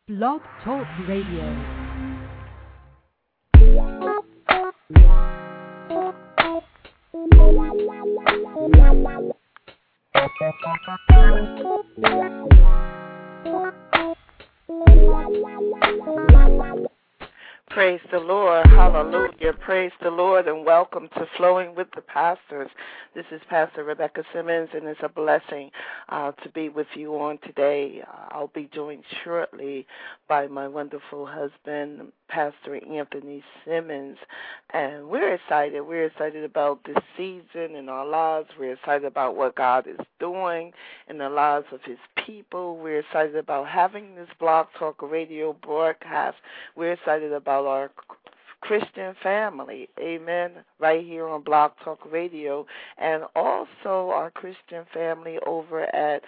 Blog Talk Radio. Praise the Lord. Hallelujah. Praise the Lord, and welcome to Flowing with the Pastors. This is Pastor Rebecca Simmons, and it's a blessing to be with you on today. I'll be joined shortly by my wonderful husband, Pastor Anthony Simmons, and we're excited. We're excited about this season in our lives. We're excited about what God is doing in the lives of his people. We're excited about having this Blog Talk Radio broadcast. We're excited about our Christian family, amen, right here on Blog Talk Radio, and also our Christian family over at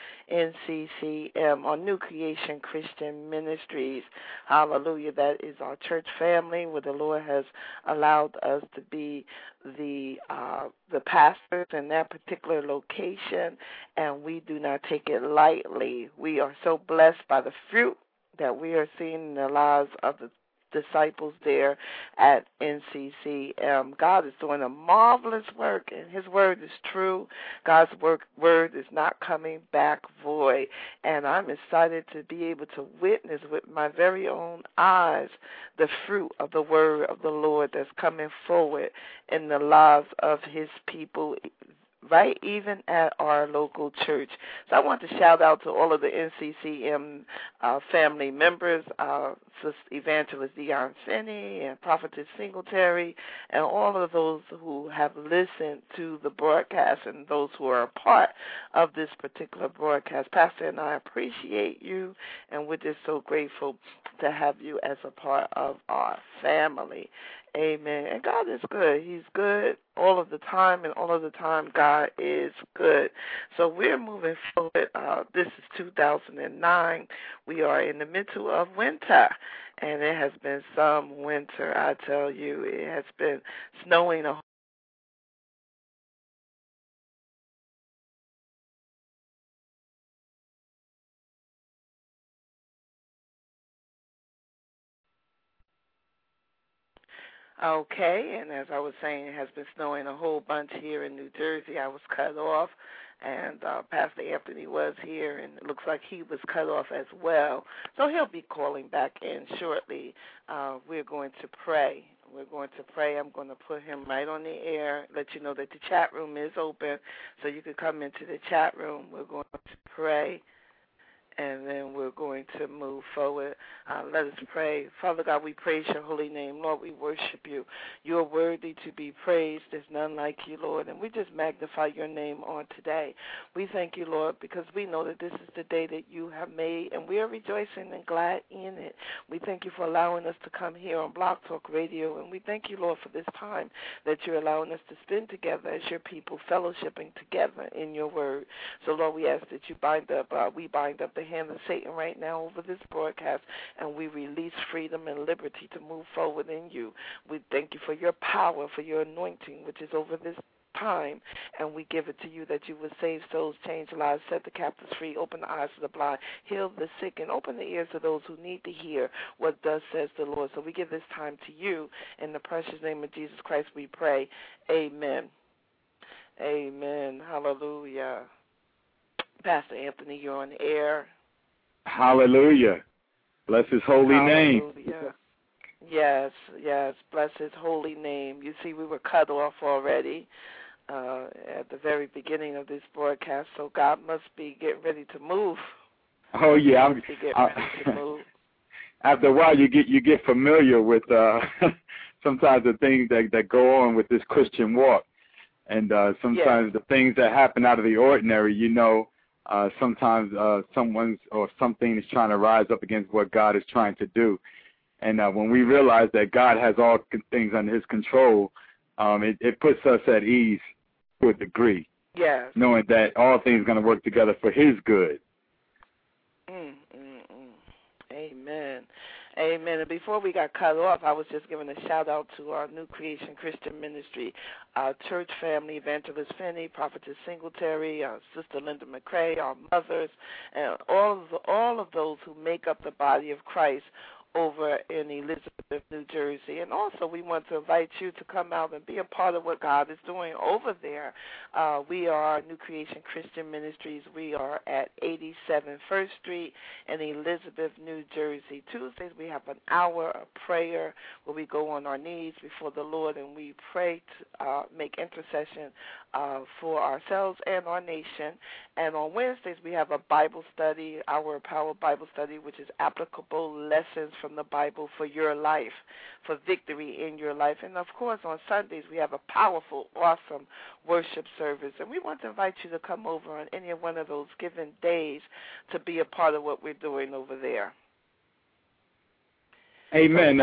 NCCM, or New Creation Christian Ministries. Hallelujah. That is our church family where the Lord has allowed us to be the pastors in that particular location, and we do not take it lightly. We are so blessed by the fruit that we are seeing in the lives of the disciples there at NCCM. God is doing a marvelous work, and his word is true. God's word is not coming back void, and I'm excited to be able to witness with my very own eyes the fruit of the word of the Lord that's coming forward in the lives of his people, right, even at our local church. So I want to shout out to all of the NCCM family members, Sister Evangelist Dion Finney and Prophetess Singletary, and all of those who have listened to the broadcast and those who are a part of this particular broadcast. Pastor and I appreciate you, and we're just so grateful to have you as a part of our family. Amen. And God is good. He's good all of the time, and all of the time God is good. So we're moving forward. This is 2009. We are in the middle of winter, and it has been some winter, I tell you. It has been snowing a Okay, and as I was saying, it has been snowing a whole bunch here in New Jersey. I was cut off, and Pastor Anthony was here, and it looks like he was cut off as well. So he'll be calling back in shortly. We're going to pray. We're going to pray. I'm going to put him right on the air, let you know that the chat room is open, so you can come into the chat room. We're going to pray, and then we're going to move forward. Let us pray. Father God, we praise your holy name. Lord, we worship you. You are worthy to be praised. There's none like you, Lord. And we just magnify your name on today. We thank you, Lord, because we know that this is the day that you have made, and we are rejoicing and glad in it. We thank you for allowing us to come here on Blog Talk Radio, and we thank you, Lord, for this time that you're allowing us to spend together as your people, fellowshipping together in your word. So, Lord, we ask that you we bind up the hand of Satan right now over this broadcast, and we release freedom and liberty to move forward in you. We thank you for your power, for your anointing, which is over this time, and we give it to you that you would save souls, change lives, set the captives free, open the eyes of the blind, heal the sick, and open the ears of those who need to hear what thus says the Lord. So we give this time to you. In the precious name of Jesus Christ we pray. Amen. Amen. Hallelujah. Pastor Anthony, you're on the air. Hallelujah. Bless his holy name. Yes, bless his holy name. You see, we were cut off already at the very beginning of this broadcast, so God must be getting ready to move. Oh, yeah. Ready to move. After a while, you get familiar with sometimes the things that go on with this Christian walk. And sometimes the things that happen out of the ordinary, sometimes someone's or something is trying to rise up against what God is trying to do. And when we realize that God has all things under his control, it puts us at ease to a degree. Yes. Knowing that all things are going to work together for his good. Amen. Amen. And before we got cut off, I was just giving a shout-out to our New Creation Christian Ministry, our church family, Evangelist Finney, Prophetess Singletary, Sister Linda McCrae, our mothers, and all of those who make up the body of Christ over in Elizabeth, New Jersey. And also we want to invite you to come out and be a part of what God is doing over there. We are New Creation Christian Ministries. We are at 87 First Street in Elizabeth, New Jersey. Tuesdays we have an hour of prayer where we go on our knees before the Lord and we pray to make intercession for ourselves and our nation. And on Wednesdays we have a Bible study, our Power Bible Study, which is applicable lessons from the Bible for your life, for victory in your life. And, of course, on Sundays we have a powerful, awesome worship service. And we want to invite you to come over on any one of those given days to be a part of what we're doing over there. Amen.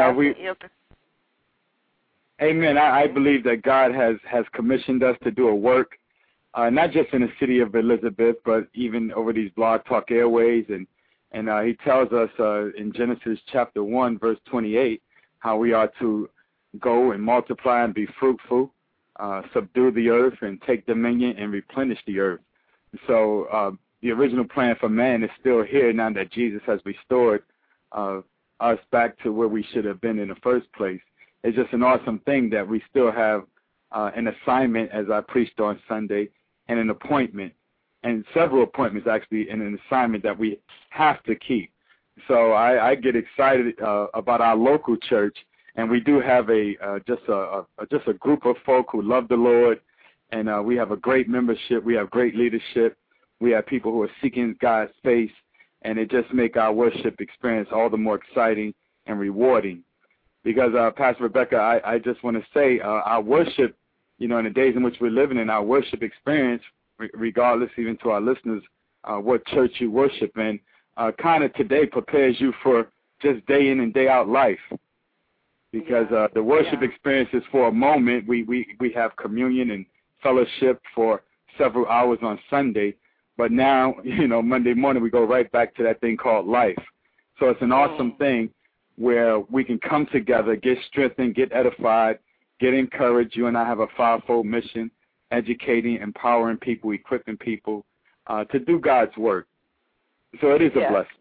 Amen. I believe that God has commissioned us to do a work, not just in the city of Elizabeth, but even over these Blog Talk Airways. And he tells us in Genesis chapter 1, verse 28, how we are to go and multiply and be fruitful, subdue the earth and take dominion and replenish the earth. So the original plan for man is still here now that Jesus has restored us back to where we should have been in the first place. It's just an awesome thing that we still have an assignment, as I preached on Sunday, and an appointment, and several appointments actually, and an assignment that we have to keep. So I get excited about our local church, and we do have just a group of folk who love the Lord, and we have a great membership. We have great leadership. We have people who are seeking God's face, and it just makes our worship experience all the more exciting and rewarding. Because, Pastor Rebecca, I just want to say our worship, in the days in which we're living in, our worship experience, regardless even to our listeners, what church you worship in, kind of today prepares you for just day in and day out life. Because the worship experience is for a moment. We have communion and fellowship for several hours on Sunday. But now, Monday morning we go right back to that thing called life. So it's an awesome thing where we can come together, get strengthened, get edified, get encouraged. You and I have a fivefold mission, educating, empowering people, equipping people to do God's work. So it is a blessing.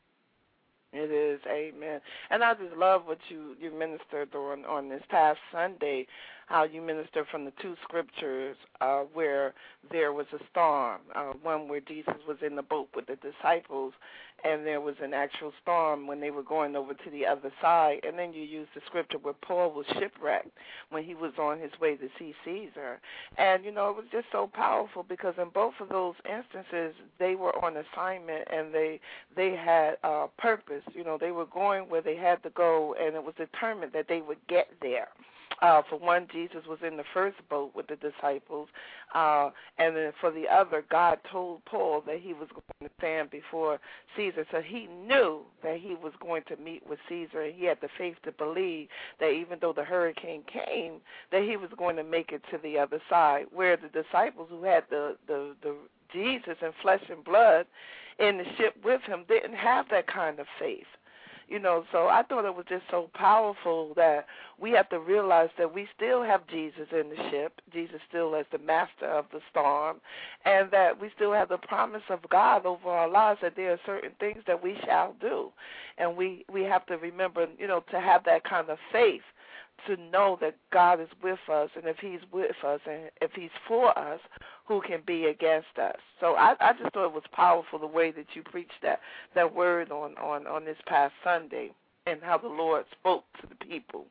It is, amen. And I just love what you ministered on this past Sunday, how you ministered from the two scriptures where there was a storm, one where Jesus was in the boat with the disciples, and there was an actual storm when they were going over to the other side. And then you used the scripture where Paul was shipwrecked when he was on his way to see Caesar. And, it was just so powerful because in both of those instances, they were on assignment and they had purpose. They were going where they had to go, and it was determined that they would get there. For one, Jesus was in the first boat with the disciples, and then for the other, God told Paul that he was going to stand before Caesar. So he knew that he was going to meet with Caesar, and he had the faith to believe that even though the hurricane came, that he was going to make it to the other side, where the disciples who had the Jesus in flesh and blood in the ship with him didn't have that kind of faith. So I thought it was just so powerful that we have to realize that we still have Jesus in the ship, Jesus still as the master of the storm, and that we still have the promise of God over our lives that there are certain things that we shall do. And we have to remember, to have that kind of faith to know that God is with us, and if he's with us and if he's for us, who can be against us? So I just thought it was powerful the way that you preached that word on this past Sunday and how the Lord spoke to the people.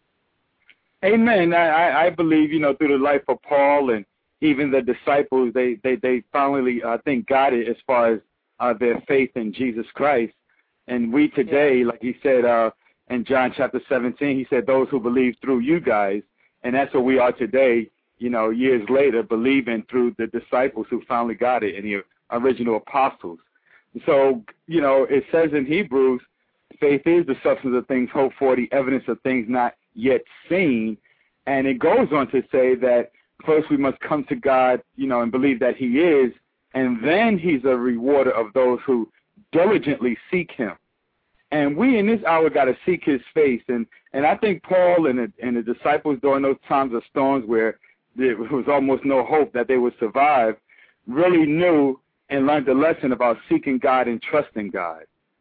Amen. I believe, through the life of Paul and even the disciples, they finally, I think, got it as far as their faith in Jesus Christ. And we today, like he said in John chapter 17, he said, those who believe through you guys, and that's what we are today, years later, believing through the disciples who finally got it and the original apostles. So, it says in Hebrews, faith is the substance of things hoped for, the evidence of things not yet seen. And it goes on to say that first we must come to God, and believe that he is, and then he's a rewarder of those who diligently seek him. And we in this hour got to seek his face. And I think Paul and the disciples during those times of storms where there was almost no hope that they would survive really knew and learned the lesson about seeking God and trusting God.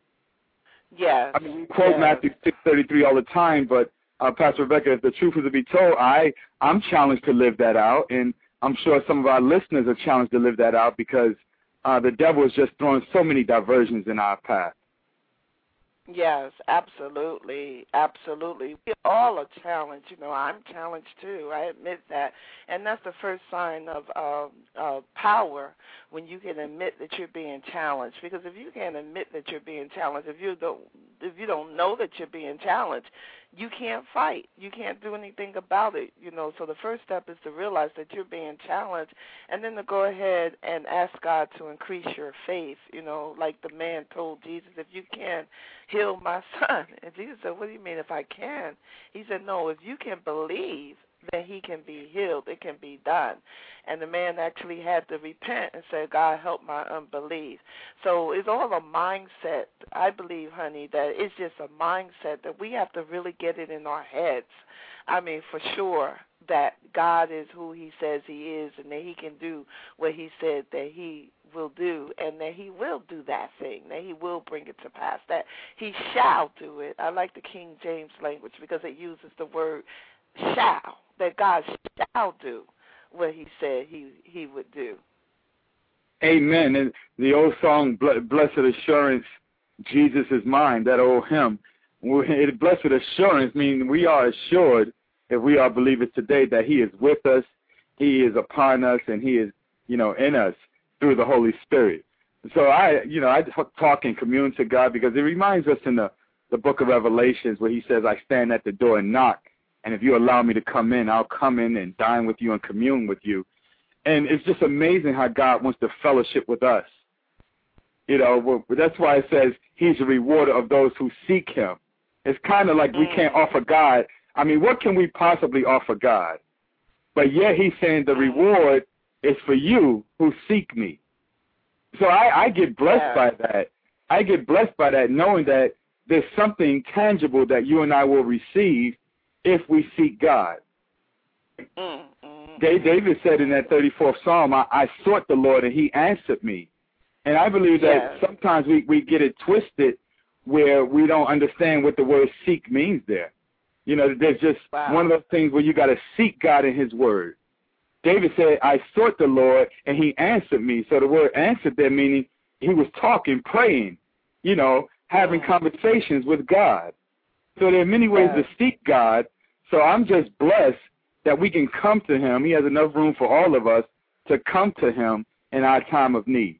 Yes. I mean, we quote Matthew 6:33 all the time, but Pastor Rebecca, if the truth is to be told, I'm challenged to live that out, and I'm sure some of our listeners are challenged to live that out because the devil is just throwing so many diversions in our path. Yes, absolutely, absolutely. We all are challenged. You know, I'm challenged too. I admit that, and that's the first sign of power, when you can admit that you're being challenged. Because if you can't admit that you're being challenged, if you don't know that you're being challenged, you can't fight. You can't do anything about it. You know, so the first step is to realize that you're being challenged, and then to go ahead and ask God to increase your faith. You know, like the man told Jesus, if you can, heal my son. And Jesus said, what do you mean if I can? He said, no, if you can believe, then he can be healed. It can be done. And the man actually had to repent and say, God, help my unbelief. So it's all a mindset. I believe, honey, that it's just a mindset that we have to really get it in our heads. I mean, for sure, that God is who he says he is, and that he can do what he said that he will do, and that he will do that thing, that he will bring it to pass, that he shall do it. I like the King James language because it uses the word shall, that God shall do what he said he would do. Amen. And the old song, Blessed Assurance, Jesus is mine, that old hymn. Blessed assurance means we are assured, if we are believers today, that he is with us, he is upon us, and he is, in us through the Holy Spirit. So I talk and commune to God because it reminds us in the book of Revelations where he says, I stand at the door and knock, and if you allow me to come in, I'll come in and dine with you and commune with you. And it's just amazing how God wants to fellowship with us. That's why it says he's a rewarder of those who seek him. It's kind of like we can't offer God. I mean, what can we possibly offer God? But yet he's saying the reward is for you who seek me. So I get blessed by that. I get blessed by that, knowing that there's something tangible that you and I will receive if we seek God. David said in that 34th Psalm, I sought the Lord and he answered me. And I believe that sometimes we get it twisted where we don't understand what the word seek means there. There's just one of those things where you got to seek God in his word. David said, I sought the Lord and he answered me. So the word answered there meaning he was talking, praying, having conversations with God. So there are many ways to seek God. So I'm just blessed that we can come to him. He has enough room for all of us to come to him in our time of need.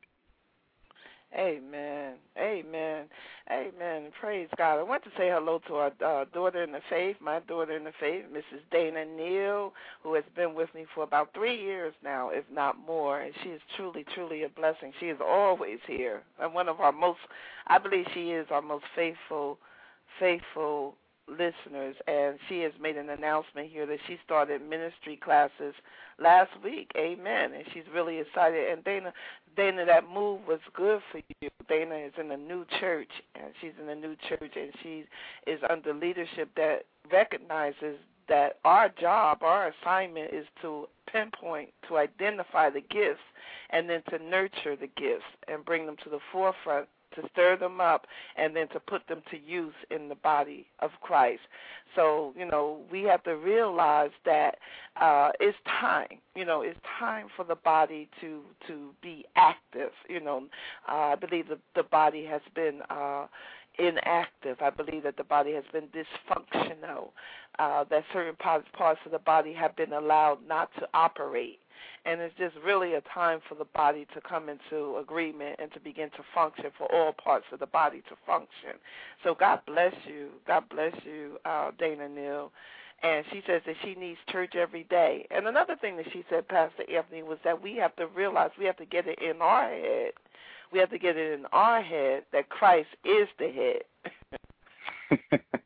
Amen. Amen. Amen. Praise God. I want to say hello to our daughter in the faith, my daughter in the faith, Mrs. Dana Neal, who has been with me for about 3 years now, if not more, and she is truly, truly a blessing. She is always here. And I believe she is our most faithful listeners, and she has made an announcement here that she started ministry classes last week. Amen. And she's really excited. And Dana, that move was good for you. Dana is in a new church, and she's in a new church, and she is under leadership that recognizes that our job, our assignment is to pinpoint, to identify the gifts, and then to nurture the gifts and bring them to the forefront, to stir them up, and then to put them to use in the body of Christ. So, we have to realize that it's time. It's time for the body to be active. I believe the body has been inactive. I believe that the body has been dysfunctional, that certain parts of the body have been allowed not to operate. And it's just really a time for the body to come into agreement and to begin to function, for all parts of the body to function. So God bless you. God bless you, Dana Neal. And she says that she needs church every day. And another thing that she said, Pastor Anthony, was that we have to realize we have to get it in our head. We have to get it in our head that Christ is the head.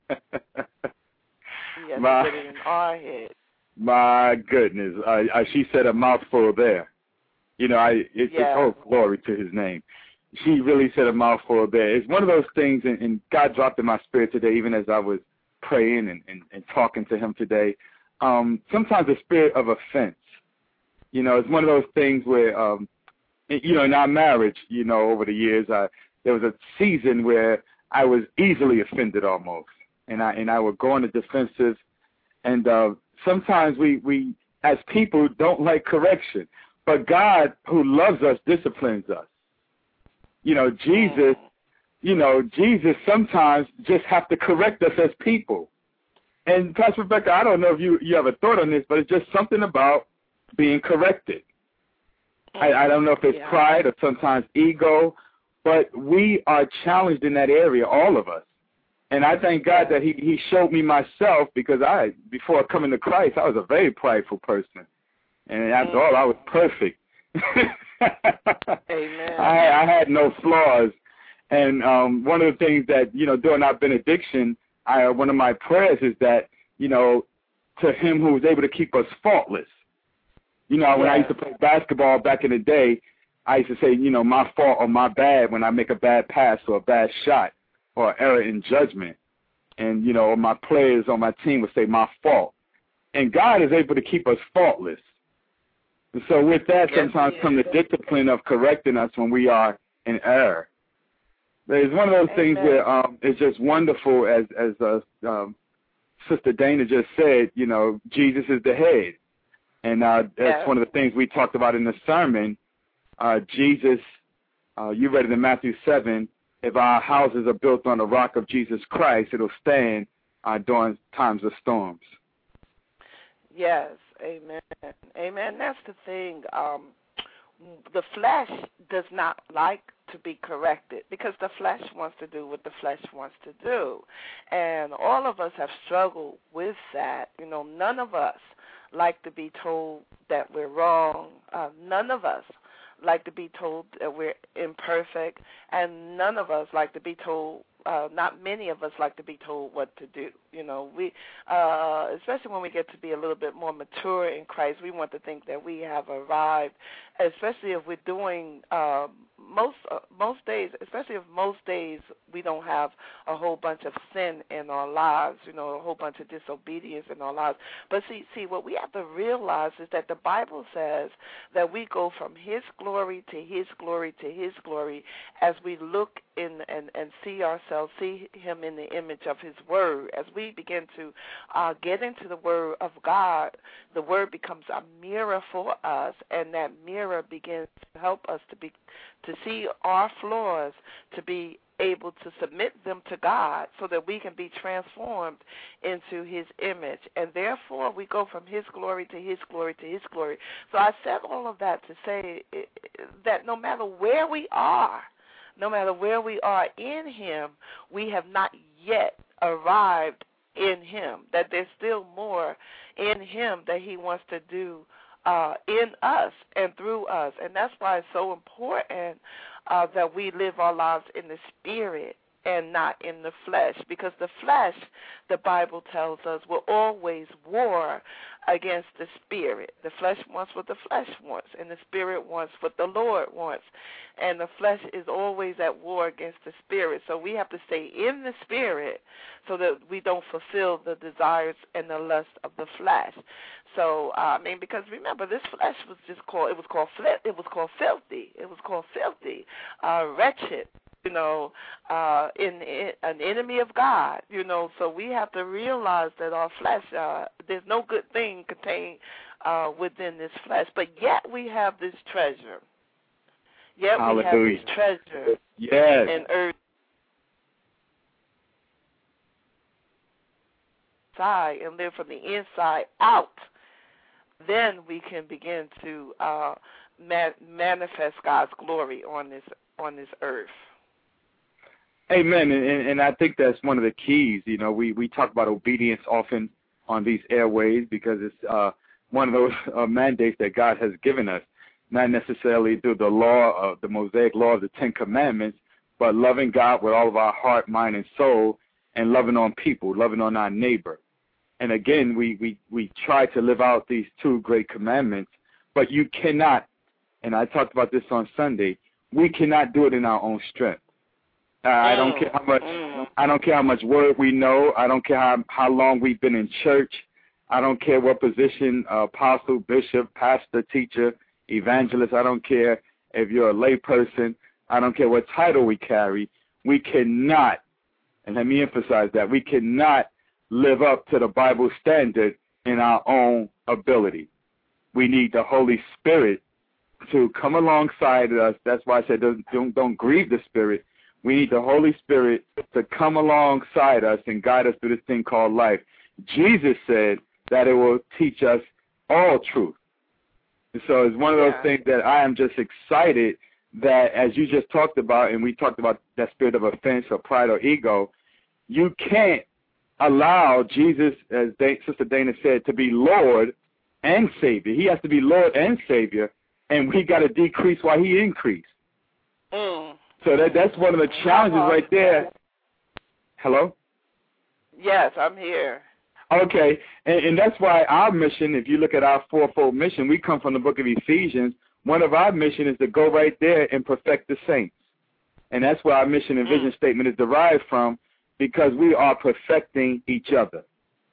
We have to get it in our head. My goodness, she said a mouthful there. Oh, glory to his name. she really said a mouthful there. It's one of those things, and God dropped in my spirit today, even as I was praying and talking to him today. Sometimes the spirit of offense, it's one of those things where, in our marriage, over the years, there was a season where I was easily offended almost, and I would go on the defensive, and sometimes we as people don't like correction, but God, who loves us, disciplines us. Jesus sometimes just have to correct us as people. And Pastor Rebecca, I don't know if you have a thought on this, but it's just something about being corrected. I don't know if it's pride or sometimes ego, but we are challenged in that area, all of us. And I thank God that he showed me myself, because before coming to Christ, I was a very prideful person. And after all, I was perfect. Amen. I had no flaws. And one of the things that, during our benediction, one of my prayers is that, to him who was able to keep us faultless. When I used to play basketball back in the day, I used to say, my fault or my bad when I make a bad pass or a bad shot or error in judgment. And, my players on my team would say my fault. And God is able to keep us faultless. And so with that, sometimes come the discipline of correcting us when we are in error. It's one of those things where it's just wonderful, as Sister Dana just said, Jesus is the head. And that's one of the things we talked about in the sermon. Jesus, you read it in Matthew 7, if our houses are built on the rock of Jesus Christ, it'll stand during times of storms. Yes, amen. Amen. That's the thing. The flesh does not like to be corrected, because the flesh wants to do what the flesh wants to do. And all of us have struggled with that. None of us like to be told that we're wrong. None of us like to be told that we're imperfect, and none of us like to be told, not many of us like to be told what to do. We, especially when we get to be a little bit more mature in Christ, we want to think that we have arrived, especially if we're doing most days, especially if most days we don't have a whole bunch of sin in our lives, a whole bunch of disobedience in our lives. But see, what we have to realize is that the Bible says that we go from his glory to his glory to his glory as we look in and see ourselves, see him in the image of his word. As we begin to get into the word of God, the word becomes a mirror for us, and that mirror begins to help us to see our flaws, to be able to submit them to God so that we can be transformed into his image. And therefore, we go from his glory to his glory to his glory. So I said all of that to say that no matter where we are in him, we have not yet arrived in him, that there's still more in him that he wants to do in us and through us. And that's why it's so important that we live our lives in the spirit and not in the flesh, because the flesh, the Bible tells us, will always war against the spirit. The flesh wants what the flesh wants, and the spirit wants what the Lord wants. And the flesh is always at war against the spirit. So we have to stay in the spirit so that we don't fulfill the desires and the lust of the flesh. So, because remember, this flesh was just called filthy. It was called filthy, wretched, an enemy of God, So we have to realize that our flesh, there's no good thing contained within this flesh. But yet we have this treasure. Hallelujah. We have this treasure in earth. And live from the inside out, then we can begin to manifest God's glory on this earth. Amen. And I think that's one of the keys. We talk about obedience often on these airways because it's one of those mandates that God has given us, not necessarily through the law of the Mosaic law of the Ten Commandments, but loving God with all of our heart, mind, and soul, and loving on people, loving on our neighbor. And again, we try to live out these two great commandments, but you cannot, and I talked about this on Sunday, we cannot do it in our own strength. I don't care how much. I don't care how much word we know. I don't care how long we've been in church. I don't care what position, apostle, bishop, pastor, teacher, evangelist. I don't care if you're a lay person. I don't care what title we carry. We cannot, and let me emphasize that, we cannot live up to the Bible standard in our own ability. We need the Holy Spirit to come alongside us. That's why I said don't grieve the Spirit. We need the Holy Spirit to come alongside us and guide us through this thing called life. Jesus said that it will teach us all truth. And so it's one of those things that I am just excited that, as you just talked about, and we talked about that spirit of offense or pride or ego, you can't allow Jesus, as Sister Dana said, to be Lord and Savior. He has to be Lord and Savior, and we got to decrease while he increase. So that's one of the challenges right there. Hello? Yes, I'm here. Okay, and that's why our mission, if you look at our fourfold mission, we come from the book of Ephesians. One of our mission is to go right there and perfect the saints. And that's where our mission and vision statement is derived from, because we are perfecting each other.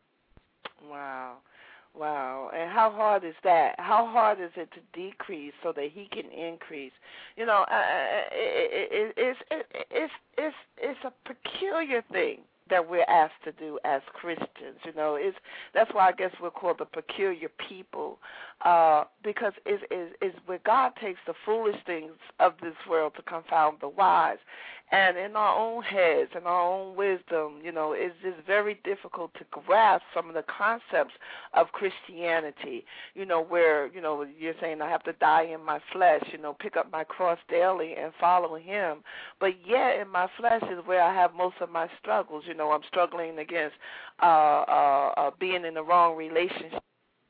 Wow. And how hard is that? How hard is it to decrease so that he can increase? You know, it's a peculiar thing that we're asked to do as Christians. You know, that's why I guess we're called the peculiar people, because it's where God takes the foolish things of this world to confound the wise. And in our own heads and our own wisdom, you know, it's just very difficult to grasp some of the concepts of Christianity, you know, where, you know, you're saying I have to die in my flesh, you know, pick up my cross daily and follow him. But yet in my flesh is where I have most of my struggles. You know, I'm struggling against being in the wrong relationship,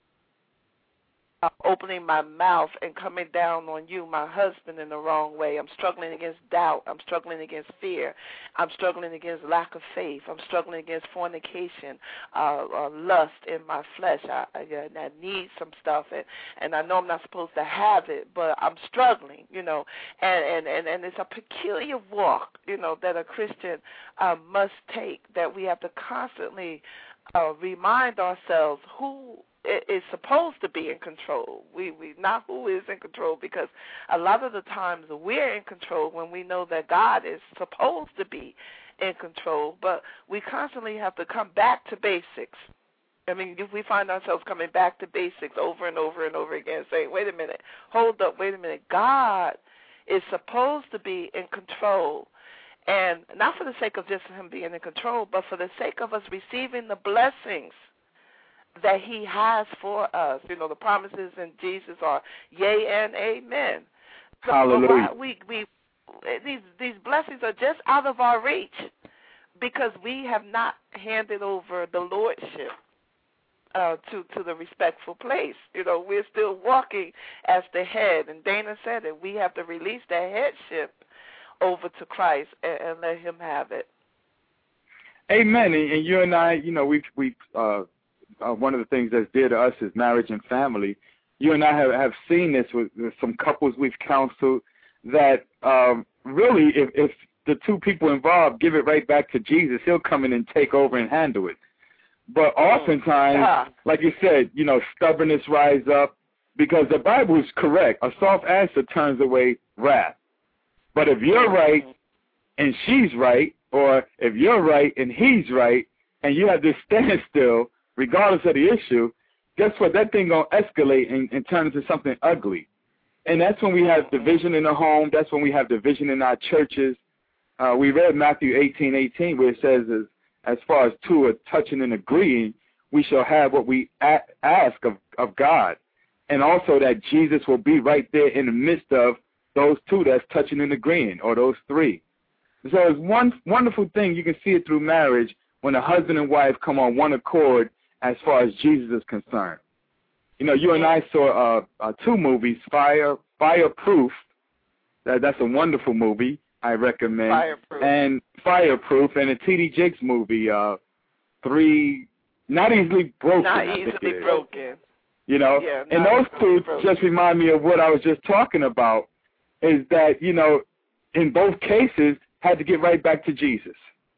opening my mouth and coming down on you, my husband, in the wrong way. I'm struggling against doubt. I'm struggling against fear. I'm struggling against lack of faith. I'm struggling against fornication, lust in my flesh. I need some stuff, and I know I'm not supposed to have it, but I'm struggling, you know. And it's a peculiar walk, you know, that a Christian must take, that we have to constantly remind ourselves who is supposed to be in control. We not who is in control, because a lot of the times we're in control when we know that God is supposed to be in control, but we constantly have to come back to basics. I mean, if we find ourselves coming back to basics over and over and over again, saying, wait a minute, hold up, wait a minute, God is supposed to be in control. And not for the sake of just him being in control, but for the sake of us receiving the blessings that he has for us. You know, the promises in Jesus are yea and amen. So hallelujah. These blessings are just out of our reach because we have not handed over the lordship to the respectful place. You know, we're still walking as the head, and Dana said it. We have to release that headship over to Christ and let him have it. Amen. And you and I, you know, we've one of the things that's dear to us is marriage and family. You and I have seen this with some couples we've counseled, that really if the two people involved give it right back to Jesus, he'll come in and take over and handle it. But oftentimes, like you said, you know, stubbornness rise up, because the Bible is correct. A soft answer turns away wrath. But if you're right and she's right, or if you're right and he's right, and you have this standstill, regardless of the issue, guess what? That thing going to escalate and turn into something ugly. And that's when we have division in the home. That's when we have division in our churches. We read Matthew 18:18, where it says, as far as two are touching and agreeing, we shall have what we ask of God. And also that Jesus will be right there in the midst of those two that's touching and agreeing, or those three. So it's one wonderful thing. You can see it through marriage when a husband and wife come on one accord as far as Jesus is concerned. You know, you and I saw two movies, Fireproof. That's a wonderful movie. I recommend. Fireproof. And Fireproof, and a T.D. Jakes movie, Not Easily Broken. Not Easily Broken. You know, and those two just remind me of what I was just talking about. is that, you know, in both cases, had to get right back to Jesus.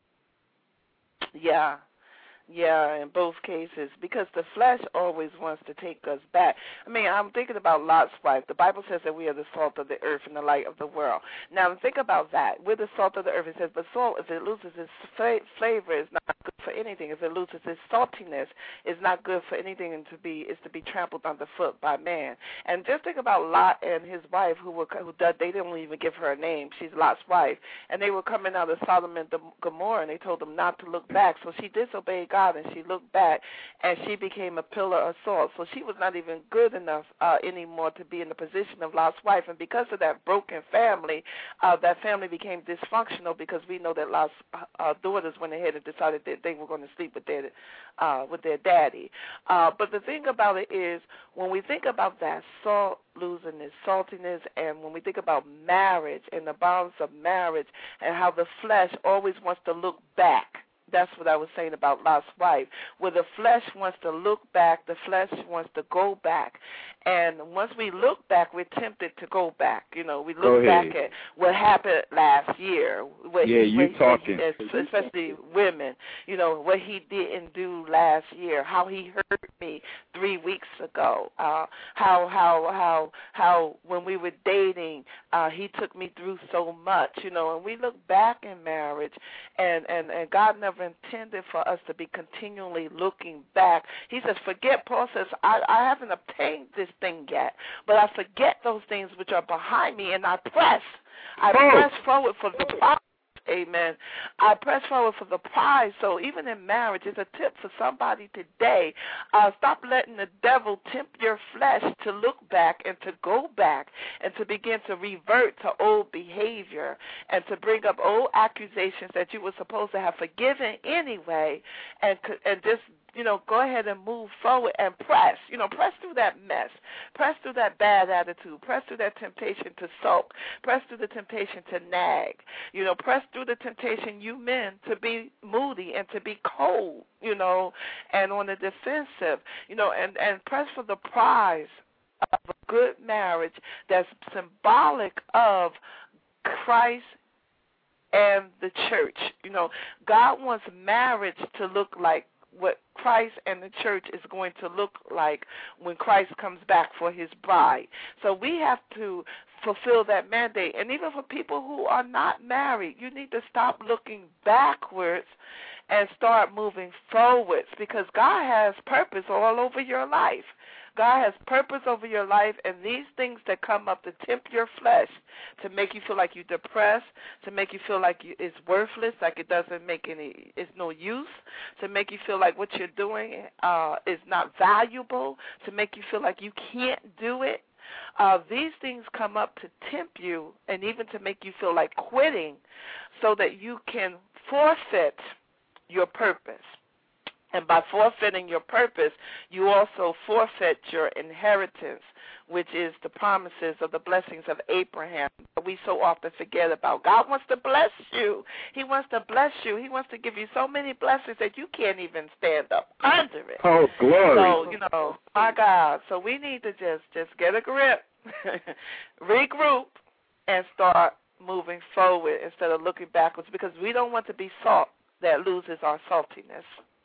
Yeah. Yeah, in both cases, because the flesh always wants to take us back. I mean, I'm thinking about Lot's wife. The Bible says that we are the salt of the earth and the light of the world. Now, think about that. We're the salt of the earth. It says, but salt, if it loses its flavor, is not good for anything. If it loses its saltiness, it's not good for anything, and is to be trampled underfoot by man. And just think about Lot and his wife, they didn't even give her a name. She's Lot's wife. And they were coming out of Sodom and Gomorrah, and they told them not to look back. So she disobeyed God, and she looked back, and she became a pillar of salt. So she was not even good enough anymore to be in the position of Lot's wife. And because of that broken family, that family became dysfunctional, because we know that Lot's daughters went ahead and decided that they were going to sleep with their daddy. But the thing about it is, when we think about that salt losing its saltiness, and when we think about marriage and the bonds of marriage and how the flesh always wants to look back. That's what I was saying about Lot's wife, where the flesh wants to look back, the flesh wants to go back. And once we look back, we're tempted to go back. You know, we look back at what happened last year. Especially women, you know, what he didn't do last year, how he hurt me 3 weeks ago, how when we were dating, he took me through so much, you know, and we look back in marriage, and God never intended for us to be continually looking back. He says, Paul says, I haven't obtained this thing yet, but I forget those things which are behind me, and I press forward for the prize. Amen. I press forward for the prize. So even in marriage, it's a tip for somebody today. Stop letting the devil tempt your flesh to look back and to go back and to begin to revert to old behavior and to bring up old accusations that you were supposed to have forgiven anyway, and just, you know, go ahead and move forward and press through that mess, press through that bad attitude, press through that temptation to sulk, press through the temptation to nag, you know, press through the temptation, you men, to be moody and to be cold, you know, and on the defensive, you know, and press for the prize of a good marriage that's symbolic of Christ and the church. You know, God wants marriage to look like what Christ and the church is going to look like when Christ comes back for his bride. So we have to fulfill that mandate. And even for people who are not married, you need to stop looking backwards and start moving forwards, because God has purpose all over your life. God has purpose over your life, and these things that come up to tempt your flesh, to make you feel like you're depressed, to make you feel like it's worthless, like it's no use, to make you feel like what you're doing is not valuable, to make you feel like you can't do it. These things come up to tempt you, and even to make you feel like quitting, so that you can forfeit your purpose. And by forfeiting your purpose, you also forfeit your inheritance, which is the promises of the blessings of Abraham that we so often forget about. God wants to bless you. He wants to bless you. He wants to give you so many blessings that you can't even stand up under it. Oh, glory. So, you know, my God. So we need to just get a grip, regroup, and start moving forward instead of looking backwards, because we don't want to be salt that loses our saltiness.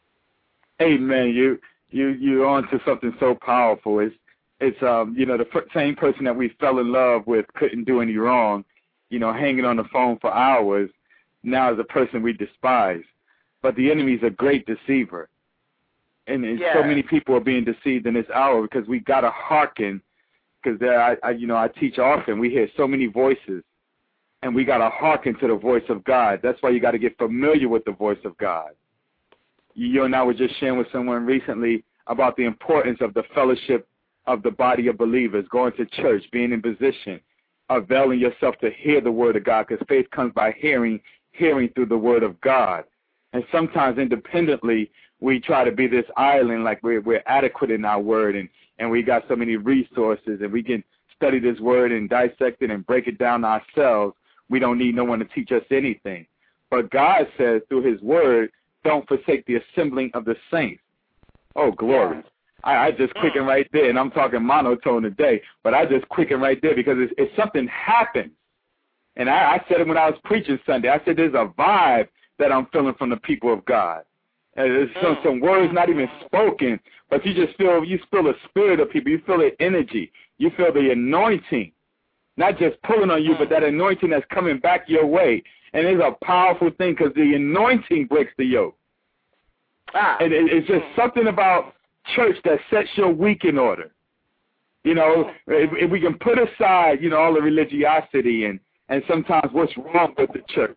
Amen. You're on to something so powerful. It's you know, the same person that we fell in love with couldn't do any wrong, you know, hanging on the phone for hours, now is a person we despise. But the enemy is a great deceiver. And so many people are being deceived in this hour, because we got to hearken, because I teach often, we hear so many voices, and we got to hearken to the voice of God. That's why you got to get familiar with the voice of God. You and I were just sharing with someone recently about the importance of the fellowship of the body of believers, going to church, being in position, availing yourself to hear the word of God, because faith comes by hearing through the word of God. And sometimes independently, we try to be this island, like we're adequate in our word, and we got so many resources, and we can study this word and dissect it and break it down ourselves. We don't need no one to teach us anything. But God says through his word, don't forsake the assembling of the saints. Oh, glory. I just quicken right there, and I'm talking monotone today, but I just quicken right there because it's something happened. And I said it when I was preaching Sunday. I said there's a vibe that I'm feeling from the people of God. And there's some words not even spoken, but you feel the spirit of people. You feel the energy. You feel the anointing, not just pulling on you, but that anointing that's coming back your way. And it's a powerful thing because the anointing breaks the yoke. And it's just something about church that sets your week in order. You know, if we can put aside, you know, all the religiosity and sometimes what's wrong with the church.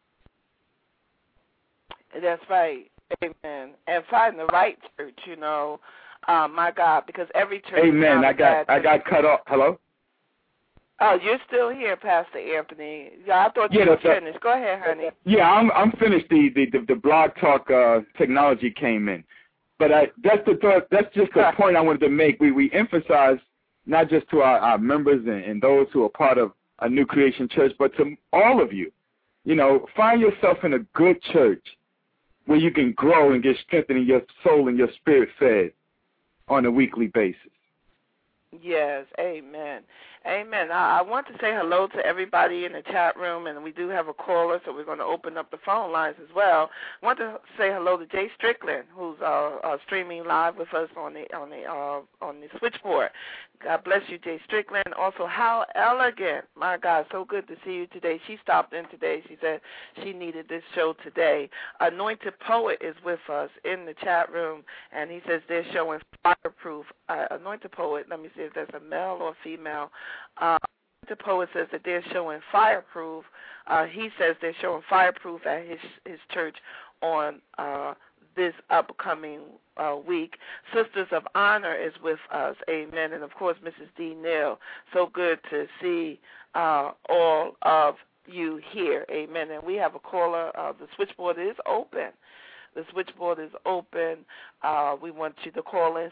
That's right. Amen. And find the right church, you know, my God, because every church. Amen. I got cut off. Hello? Oh, you're still here, Pastor Anthony. Yeah, I thought you were finished. Go ahead, honey. Yeah, I'm finished. The Blog Talk technology came in. But that's just the point I wanted to make. We emphasize not just to our members and those who are part of a New Creation Church, but to all of you. You know, find yourself in a good church where you can grow and get strengthened in your soul and your spirit fed on a weekly basis. Yes, amen. Amen. I want to say hello to everybody in the chat room, and we do have a caller, so we're going to open up the phone lines as well. I want to say hello to Jay Strickland, who's streaming live with us on the switchboard. God bless you, Jay Strickland. Also, How Elegant. My God, so good to see you today. She stopped in today. She said she needed this show today. Anointed Poet is with us in the chat room, and he says they're showing Fireproof. Anointed Poet, let me see if that's a male or female. The poet says that they're showing Fireproof. He says they're showing Fireproof at his church on this upcoming week. Sisters of Honor is with us, amen, and of course Mrs. D. Neal. So good to see all of you here, amen. And we have a caller. The switchboard is open. The switchboard is open. We want you to call in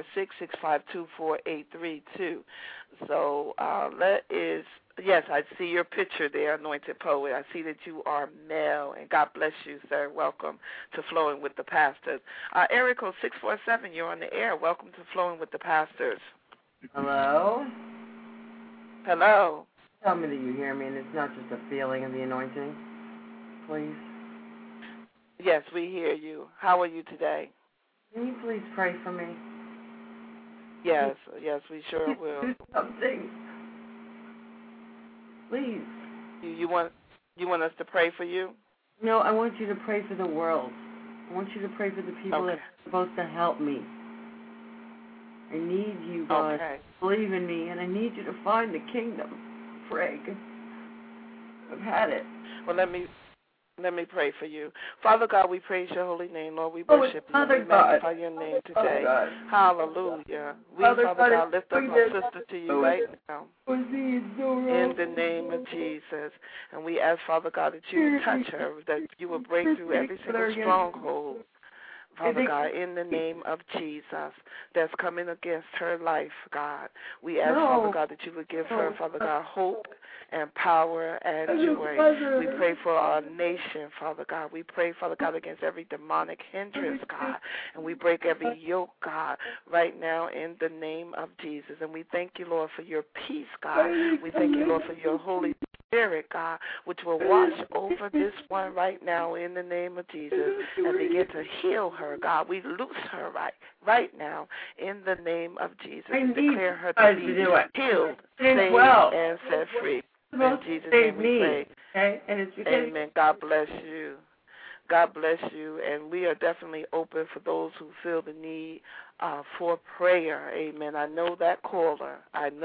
646-652-4832. So yes, I see your picture there, Anointed Poet. I see that you are male, and God bless you, sir. Welcome to Flowing with the Pastors. Area code 647, you're on the air. Welcome to Flowing with the Pastors. Hello? Hello. Tell me that you hear me and it's not just a feeling of the anointing, please. Yes, we hear you. How are you today? Can you please pray for me? Yes, we sure will. Do something. Please. You want us to pray for you? No, I want you to pray for the world. I want you to pray for the people that are supposed to help me. I need you, God. Okay. Believe in me, and I need you to find the kingdom, Frank. I've had it. Well, let me pray for you. Father God, we praise your holy name, Lord. We worship you. We magnify your name today. Hallelujah. We, Father God, lift up our sister to you right now. In the name of Jesus. And we ask, Father God, that you would touch her, that you would break through every single stronghold. Father God, in the name of Jesus, that's coming against her life, God. We ask, Father God, that you would give her, Father God, hope and power and joy. We pray for our nation, Father God. We pray, Father God, against every demonic hindrance, God. And we break every yoke, God, right now in the name of Jesus. And we thank you, Lord, for your peace, God. We thank you, Lord, for your Holy Spirit, God, which will wash over this one right now in the name of Jesus and begin to heal her, God. We loose her right now in the name of Jesus and declare her to be healed, saved, and set free. In Jesus' name we pray. Amen. God bless you. God bless you. And we are definitely open for those who feel the need for prayer. Amen. I know that caller.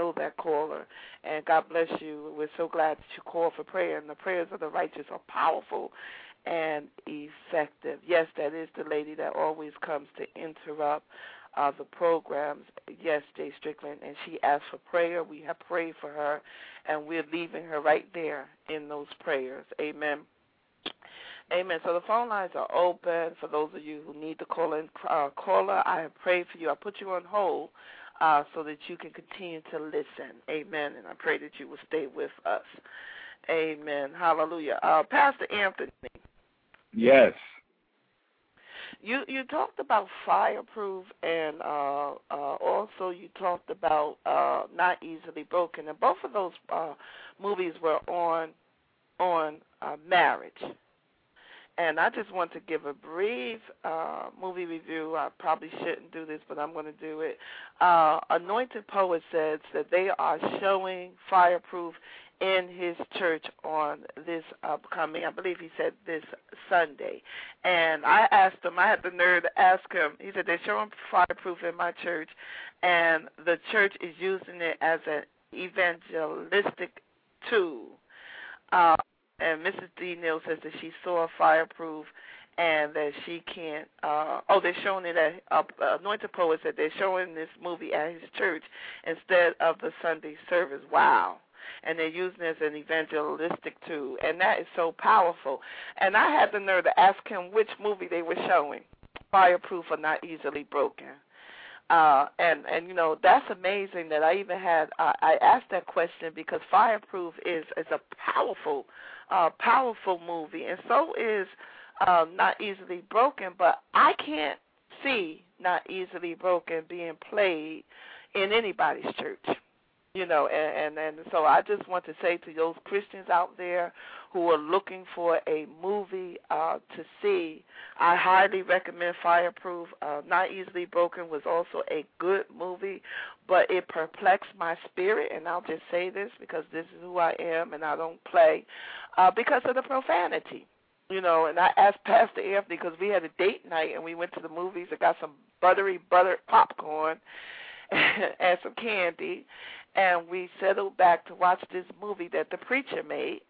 And God bless you. We're so glad that you called for prayer. And the prayers of the righteous are powerful and effective. Yes, that is the lady that always comes to interrupt the programs. Yes, Jay Strickland. And she asked for prayer. We have prayed for her. And we're leaving her right there in those prayers. Amen. Amen. So the phone lines are open for those of you who need to call in. Caller, I have prayed for you. I put you on hold so that you can continue to listen. Amen. And I pray that you will stay with us. Amen. Hallelujah. Pastor Anthony. Yes. You talked about Fireproof, and also you talked about Not Easily Broken, and both of those movies were on marriage. And I just want to give a brief movie review. I probably shouldn't do this, but I'm going to do it. Anointed Poet says that they are showing Fireproof in his church on this upcoming, I believe he said this Sunday. And I asked him, I had the nerve to ask him, he said they're showing Fireproof in my church, and the church is using it as an evangelistic tool. And Mrs. D. Neal says that she saw Fireproof and that she can't, they're showing it at, Anointed Poet said they're showing this movie at his church instead of the Sunday service. Wow. And they're using it as an evangelistic tool, and that is so powerful. And I had the nerve to ask him which movie they were showing, Fireproof or Not Easily Broken. And you know, that's amazing that I even had, I asked that question because Fireproof is a powerful movie, and so is Not Easily Broken, but I can't see Not Easily Broken being played in anybody's church. You know, and so I just want to say to those Christians out there who are looking for a movie to see, I highly recommend Fireproof. Not Easily Broken was also a good movie, but it perplexed my spirit, and I'll just say this because this is who I am and I don't play, because of the profanity. You know, and I asked Pastor Anthony because we had a date night and we went to the movies and got some buttered popcorn and some candy, and we settled back to watch this movie that the preacher made.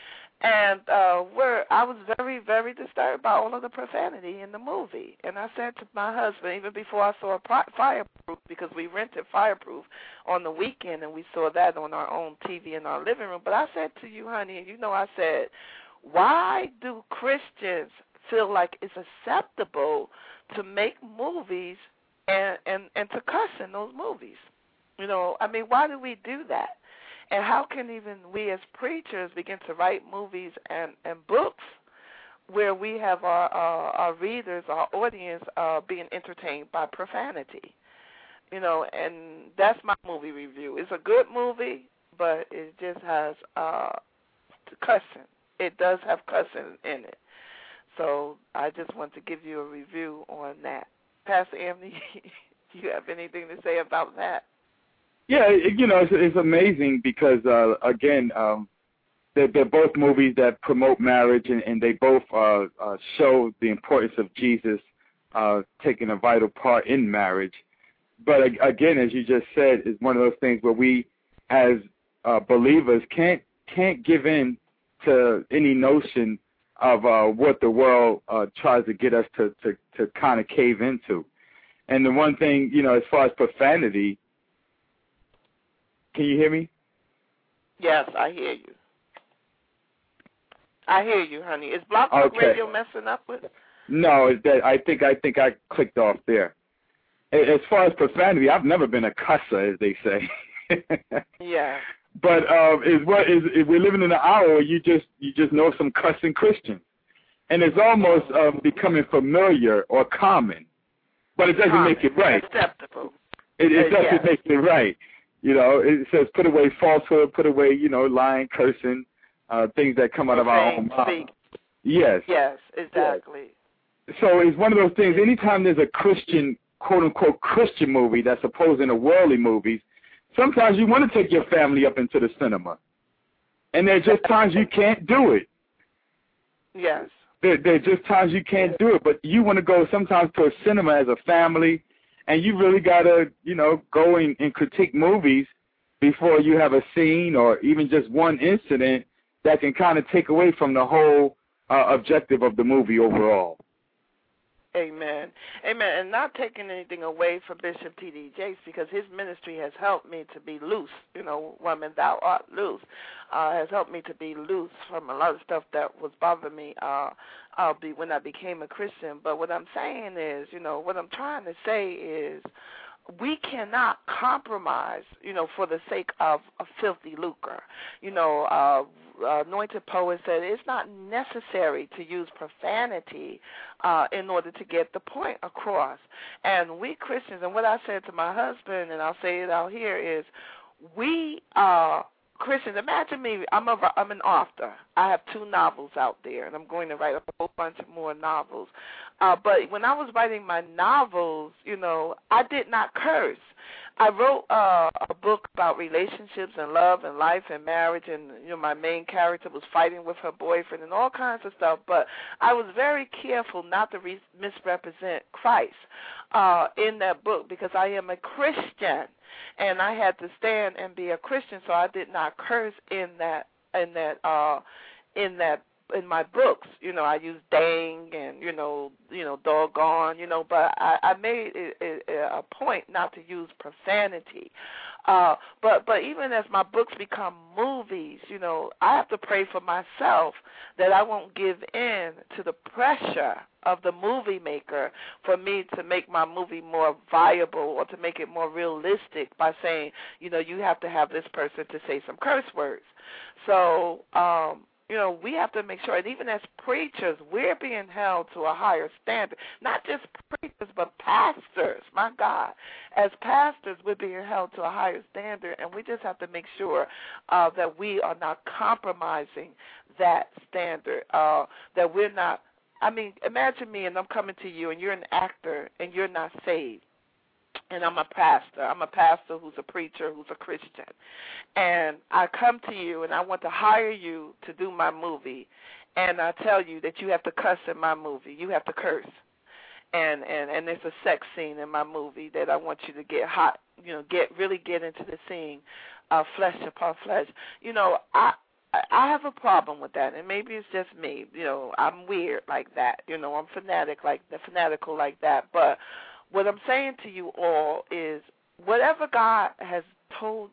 And I was very, very disturbed by all of the profanity in the movie. And I said to my husband, even before I saw Fireproof, because we rented Fireproof on the weekend and we saw that on our own TV in our living room, but I said to you, honey, you know, I said, why do Christians feel like it's acceptable to make movies and to cuss in those movies? You know, I mean, why do we do that? And how can even we as preachers begin to write movies and books where we have our readers, our audience, being entertained by profanity? You know, and that's my movie review. It's a good movie, but it just has cussing. It does have cussing in it. So I just want to give you a review on that. Pastor Anthony, do you have anything to say about that? Yeah, you know, it's amazing because, again, they're both movies that promote marriage, and they both show the importance of Jesus taking a vital part in marriage. But, again, as you just said, it's one of those things where we, as believers, can't give in to any notion of what the world tries to get us to kind of cave into. And the one thing, you know, as far as profanity, can you hear me? Yes, I hear you. I hear you, honey. Is Block Talk Radio messing up with? No, it's that I think I clicked off there. As far as profanity, I've never been a cusser, as they say. Yeah. But if we're living in an hour where you just know some cussing Christians, and it's almost becoming familiar or common, but it doesn't make it right. Acceptable. It doesn't make it right. You know, it says put away falsehood, put away, you know, lying, cursing, things that come out of our own mouth. Yes. Yes, exactly. So it's one of those things, anytime there's a Christian, quote-unquote Christian movie that's opposing to worldly movies, sometimes you want to take your family up into the cinema. And there are just times you can't do it. Yes. There are just times you can't do it, but you want to go sometimes to a cinema as a family, and you really got to, you know, go and critique movies before you have a scene or even just one incident that can kind of take away from the whole objective of the movie overall. Amen. Amen. And not taking anything away from Bishop T.D. Jakes, because his ministry has helped me to be loose. You know, woman, thou art loose. Has helped me to be loose from a lot of stuff that was bothering me when I became a Christian. But what I'm saying is, you know, what I'm trying to say is we cannot compromise, for the sake of a filthy lucre. Anointed Poet said it's not necessary to use profanity in order to get the point across. And we Christians, and what I said to my husband, and I'll say it out here, is we Christians, imagine me, I'm an author. I have 2 novels out there, and I'm going to write a whole bunch of more novels. But when I was writing my novels, I did not curse. I wrote a book about relationships and love and life and marriage, and my main character was fighting with her boyfriend and all kinds of stuff. But I was very careful not to misrepresent Christ in that book, because I am a Christian, and I had to stand and be a Christian, so I did not curse in my books. I used dang and doggone, but I made it a point not to use profanity. But even as my books become movies, I have to pray for myself that I won't give in to the pressure of the movie maker for me to make my movie more viable or to make it more realistic by saying, you have to have this person to say some curse words. So, we have to make sure, and even as preachers, we're being held to a higher standard. Not just preachers, but pastors. My God. As pastors, we're being held to a higher standard, and we just have to make sure that we are not compromising that standard, that we're not. Imagine me, and I'm coming to you, and you're an actor, and you're not saved. And I'm a pastor. I'm a pastor who's a preacher, who's a Christian. And I come to you, and I want to hire you to do my movie. And I tell you that you have to cuss in my movie. You have to curse. And there's a sex scene in my movie that I want you to get hot, really get into the scene, flesh upon flesh. I have a problem with that, and maybe it's just me. I'm weird like that. I'm fanatical like that. But what I'm saying to you all is whatever God has for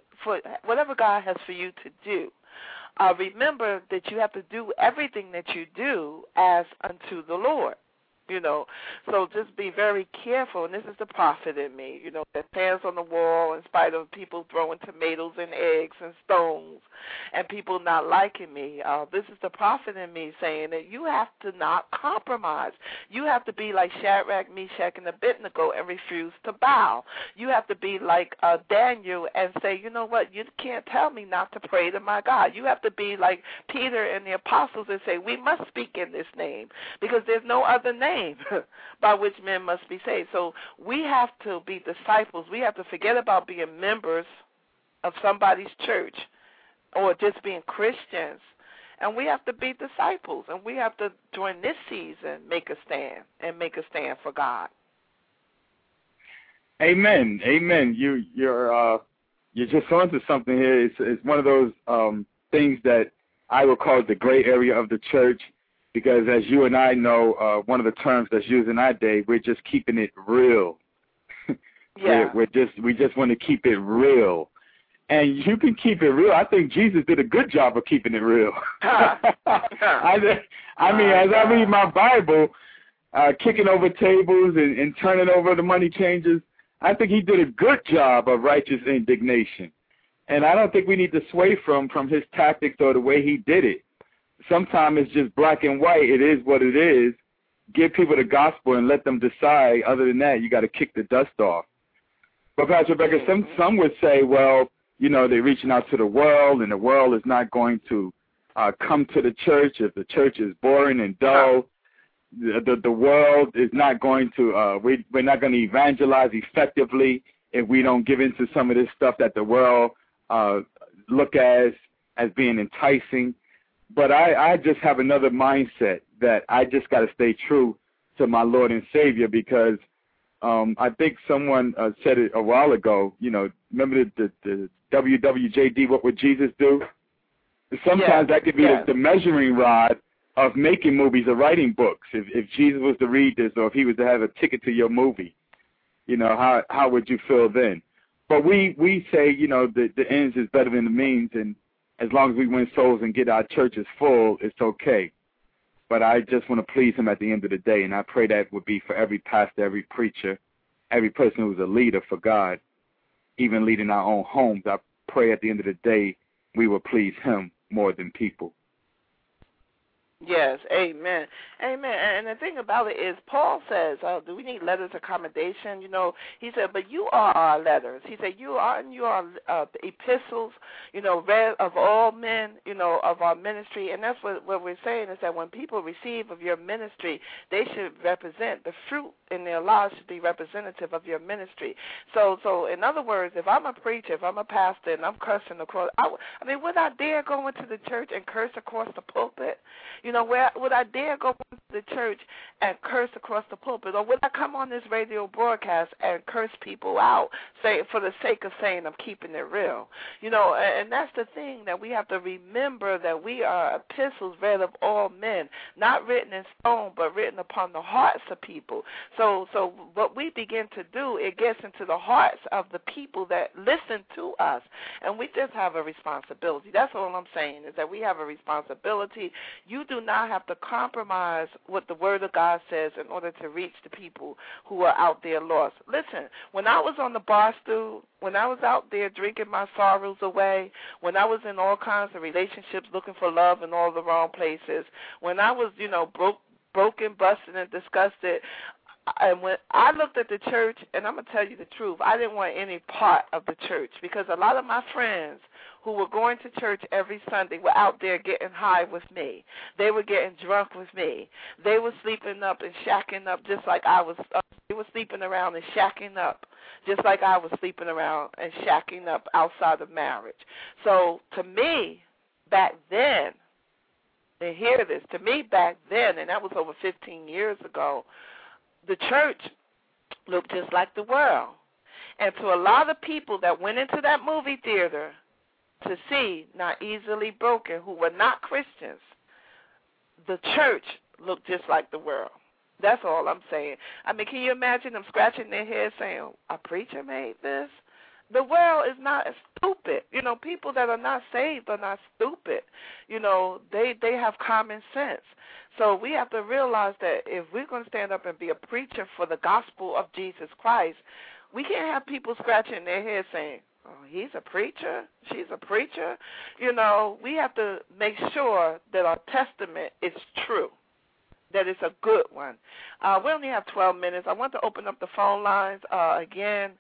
you to do, remember that you have to do everything that you do as unto the Lord. So just be very careful, and this is the prophet in me, that stands on the wall in spite of people throwing tomatoes and eggs and stones and people not liking me. This is the prophet in me saying that you have to not compromise. You have to be like Shadrach, Meshach, and Abednego and refuse to bow. You have to be like Daniel and say, you know what, you can't tell me not to pray to my God. You have to be like Peter and the apostles and say, we must speak in this name because there's no other name by which men must be saved. So we have to be disciples. We have to forget about being members of somebody's church or just being Christians. And we have to be disciples. And we have to, during this season, make a stand for God. Amen. Amen. You're just onto something here. It's one of those things that I would call the gray area of the church. Because as you and I know, one of the terms that's used in our day, we're just keeping it real. Yeah. we just want to keep it real. And you can keep it real. I think Jesus did a good job of keeping it real. I mean, as I read my Bible, kicking over tables and turning over the money changers, I think he did a good job of righteous indignation. And I don't think we need to sway from his tactics or the way he did it. Sometimes it's just black and white. It is what it is. Give people the gospel and let them decide. Other than that, you got to kick the dust off. But Pastor Rebecca, some would say, well, they're reaching out to the world, and the world is not going to come to the church if the church is boring and dull. The world is not going to. We're not going to evangelize effectively if we don't give into some of this stuff that the world look as being enticing. But I just have another mindset that I just got to stay true to my Lord and Savior because I think someone said it a while ago, remember the WWJD, What Would Jesus Do? Sometimes that could be the measuring rod of making movies or writing books. If Jesus was to read this or if he was to have a ticket to your movie, how would you feel then? But we say, the ends is better than the means, and as long as we win souls and get our churches full, it's okay. But I just want to please him at the end of the day, and I pray that would be for every pastor, every preacher, every person who's a leader for God, even leading our own homes. I pray at the end of the day we will please him more than people. Yes, amen. Amen. And the thing about it is, Paul says, do we need letters of commendation? You know, he said, but you are our letters. He said, you are the epistles, you know, read of all men, you know, of our ministry. And that's what we're saying is that when people receive of your ministry, they should represent the fruit in their lives should be representative of your ministry. So in other words, if I'm a preacher, if I'm a pastor, and I'm cursing across, I mean, would I dare go into the church and curse across the pulpit? You know, where would I dare go into the church and curse across the pulpit? Or would I come on this radio broadcast and curse people out, say for the sake of saying I'm keeping it real? You know, and that's the thing that we have to remember, that we are epistles read of all men, not written in stone, but written upon the hearts of people. So what we begin to do, it gets into the hearts of the people that listen to us, and we just have a responsibility. That's all I'm saying, is that we have a responsibility. You do not have to compromise what the Word of God says in order to reach the people who are out there lost. Listen, when I was on the bar stool, when I was out there drinking my sorrows away, when I was in all kinds of relationships looking for love in all the wrong places, when I was, you know, broken, busted, and disgusted, and when I looked at the church, and I'm going to tell you the truth, I didn't want any part of the church, because a lot of my friends who were going to church every Sunday were out there getting high with me. They were getting drunk with me. They were sleeping up and shacking up just like I was. They were sleeping around and shacking up just like I was sleeping around and shacking up outside of marriage. So to me, back then, and hear this, to me back then, and that was over 15 years ago, the church looked just like the world. And to a lot of people that went into that movie theater to see Not Easily Broken, who were not Christians, the church looked just like the world. That's all I'm saying. I mean, can you imagine them scratching their head saying, a preacher made this? The world is not stupid. You know, people that are not saved are not stupid. You know, they have common sense. So we have to realize that if we're going to stand up and be a preacher for the gospel of Jesus Christ, we can't have people scratching their head saying, oh, he's a preacher, she's a preacher. You know, we have to make sure that our testament is true, that it's a good one. We only have 12 minutes. I want to open up the phone lines again,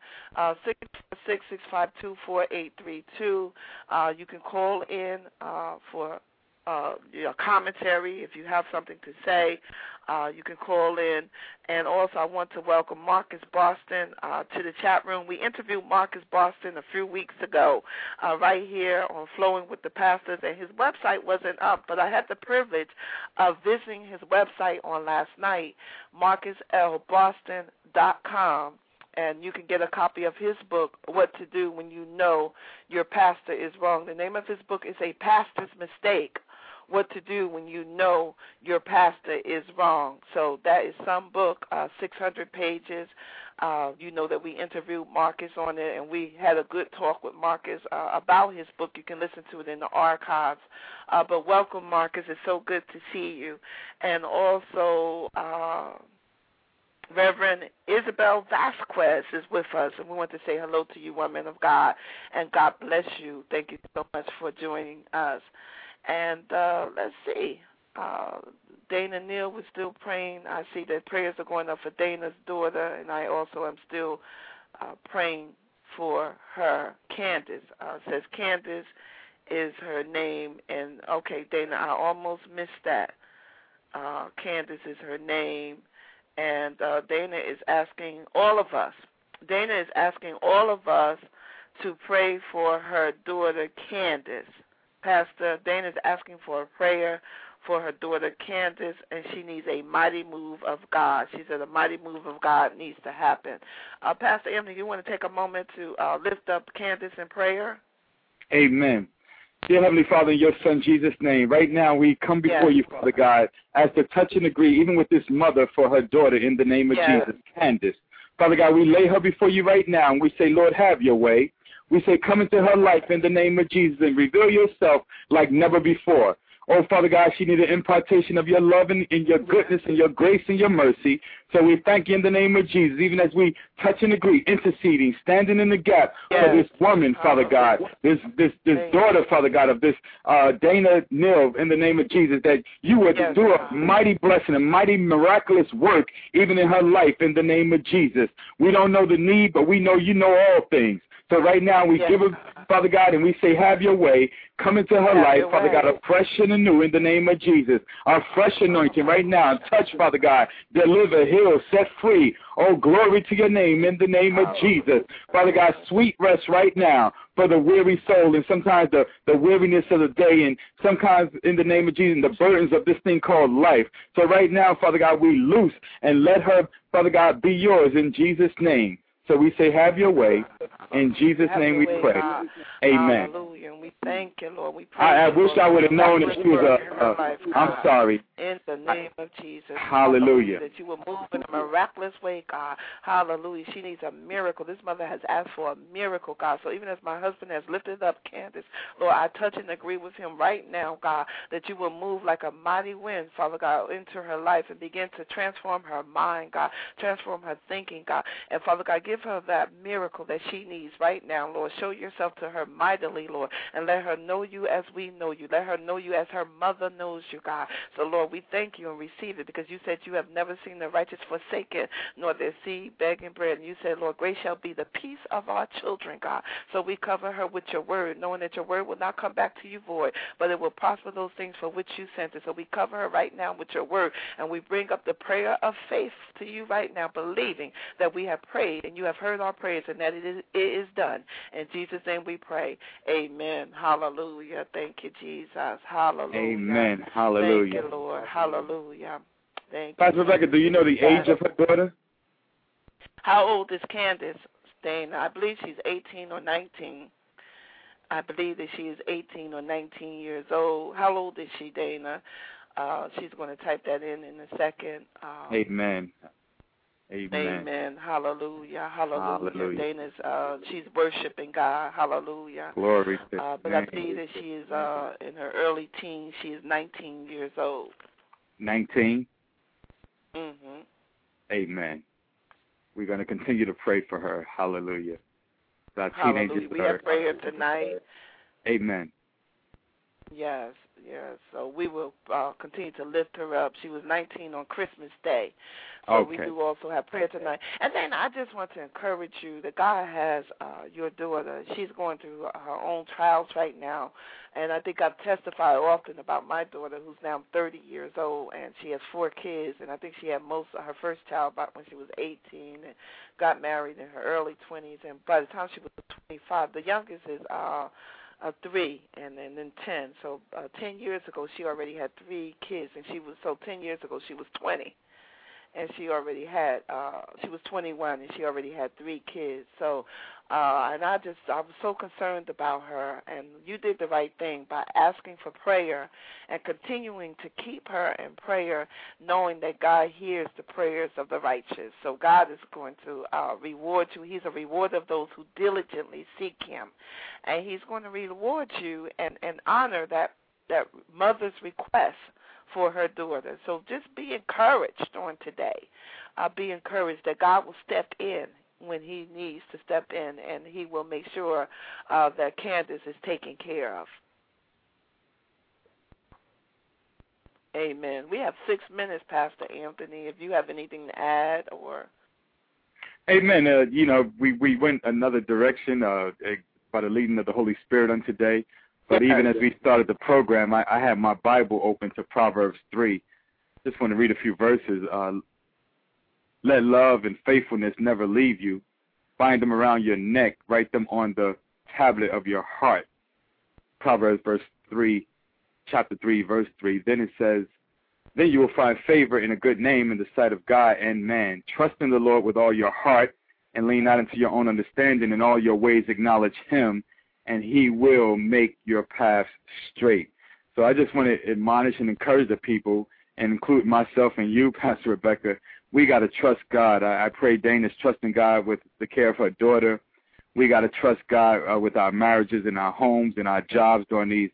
646-652-4832. You can call in for your commentary if you have something to say. You can call in. And also I want to welcome Marcus Boston to the chat room. We interviewed Marcus Boston a few weeks ago right here on Flowing with the Pastors, and his website wasn't up, but I had the privilege of visiting his website on last night, marcuslboston.com. And you can get a copy of his book, What to Do When You Know Your Pastor Is Wrong. The name of his book is A Pastor's Mistake, What to Do When You Know Your Pastor Is Wrong. So that is some book, 600 pages. You know that we interviewed Marcus on it, and we had a good talk with Marcus about his book. You can listen to it in the archives. But welcome, Marcus. It's so good to see you. And also Reverend Isabel Vasquez is with us, and we want to say hello to you, woman of God, and God bless you. Thank you so much for joining us. And let's see, Dana Neal was still praying. I see that prayers are going up for Dana's daughter, and I also am still praying for her. Candace says Candace is her name, and okay, Dana, I almost missed that. Candace is her name. And Dana is asking all of us to pray for her daughter, Candace. Pastor Dana is asking for a prayer for her daughter, Candace, and she needs a mighty move of God. She said a mighty move of God needs to happen. Pastor Emily, you want to take a moment to lift up Candace in prayer? Amen. Dear Heavenly Father, in your Son Jesus' name, right now we come before you, Father God, as to touch and agree, even with this mother for her daughter, in the name of Jesus, Candace. Father God, we lay her before you right now, and we say, Lord, have your way. We say, come into her life in the name of Jesus and reveal yourself like never before. Oh, Father God, she needs an impartation of your love and your goodness and your grace and your mercy. So we thank you in the name of Jesus, even as we touch and agree, interceding, standing in the gap for this woman, Father God, this daughter, Father God, of this Dana Neal, in the name of Jesus, that you would do a mighty blessing, a mighty miraculous work, even in her life, in the name of Jesus. We don't know the need, but we know you know all things. So right now we give her, Father God, and we say, have your way. Come into her life, Father God, afresh and anew in the name of Jesus. Our fresh anointing right now. Touch, Father God. Deliver, heal, set free. Oh, glory to your name in the name of Jesus. Father God, sweet rest right now for the weary soul and sometimes the weariness of the day and sometimes in the name of Jesus, the burdens of this thing called life. So right now, Father God, we loose and let her, Father God, be yours in Jesus' name. So we say, have your way. In Jesus' name we pray. God. Amen. Hallelujah. And we thank you, Lord. We pray. I wish I would have known if she was I'm sorry. In the name of Jesus. Hallelujah. That you will move in a miraculous way, God. Hallelujah. She needs a miracle. This mother has asked for a miracle, God. So even as my husband has lifted up Candace, Lord, I touch and agree with him right now, God, that you will move like a mighty wind, Father God, into her life and begin to transform her mind, God, transform her thinking, God. And Father God, give her that miracle that she needs right now, Lord. Show yourself to her mightily, Lord, and let her know you as we know you. Let her know you as her mother knows you, God. So, Lord, we thank you and receive it because you said you have never seen the righteous forsaken, nor their seed begging bread. And you said, Lord, grace shall be the peace of our children, God. So we cover her with your word, knowing that your word will not come back to you void, but it will prosper those things for which you sent it. So we cover her right now with your word, and we bring up the prayer of faith to you right now, believing that we have prayed and you have heard our prayers and that it is done. In Jesus' name we pray. Amen. Hallelujah. Thank you, Jesus. Hallelujah. Amen. Hallelujah. Thank you, Lord. Hallelujah. Thank you. Pastor Rebecca, do you know the age of her daughter? How old is Candace, Dana? I believe she's 18 or 19. I believe that she is 18 or 19 years old. How old is she, Dana? She's going to type that in a second. Amen. Amen. Amen. Hallelujah. Hallelujah. Dana's she's worshiping God. Hallelujah. Glory to but I believe that she is in her early teens. She is 19 years old. 19? Mhm. Amen. We're going to continue to pray for her. Hallelujah. Hallelujah. We have prayer tonight. Amen. Yes, yes. So we will continue to lift her up. She was 19 on Christmas Day. So we do also have prayer tonight. And then I just want to encourage you that God has your daughter. She's going through her own trials right now. And I think I've testified often about my daughter, who's now 30 years old, and she has 4 kids. And I think she had most of her first child about when she was 18 and got married in her early 20s. And by the time she was 25, the youngest is 3 and then 10. So 10 years ago, she already had 3 kids, and 10 years ago she was 20. And she already had, she was 21, and she already had 3 kids. So, and I was so concerned about her, and you did the right thing by asking for prayer and continuing to keep her in prayer, knowing that God hears the prayers of the righteous. So God is going to reward you. He's a rewarder of those who diligently seek him. And he's going to reward you and honor that mother's request for her daughter. So just be encouraged on today. Be encouraged that God will step in when he needs to step in, and he will make sure that Candace is taken care of. Amen. We have 6 minutes, Pastor Anthony, if you have anything to add or... Amen. We went another direction by the leading of the Holy Spirit on today. But even as we started the program, I had my Bible open to Proverbs 3. Just want to read a few verses. Let love and faithfulness never leave you. Bind them around your neck. Write them on the tablet of your heart. Proverbs chapter 3, verse 3. Then it says, then you will find favor and a good name in the sight of God and man. Trust in the Lord with all your heart and lean not into your own understanding. In all your ways acknowledge him, and he will make your paths straight. So I just want to admonish and encourage the people, and include myself and you, Pastor Rebecca. We got to trust God. I pray Dana's trusting God with the care of her daughter. We got to trust God with our marriages and our homes and our jobs during these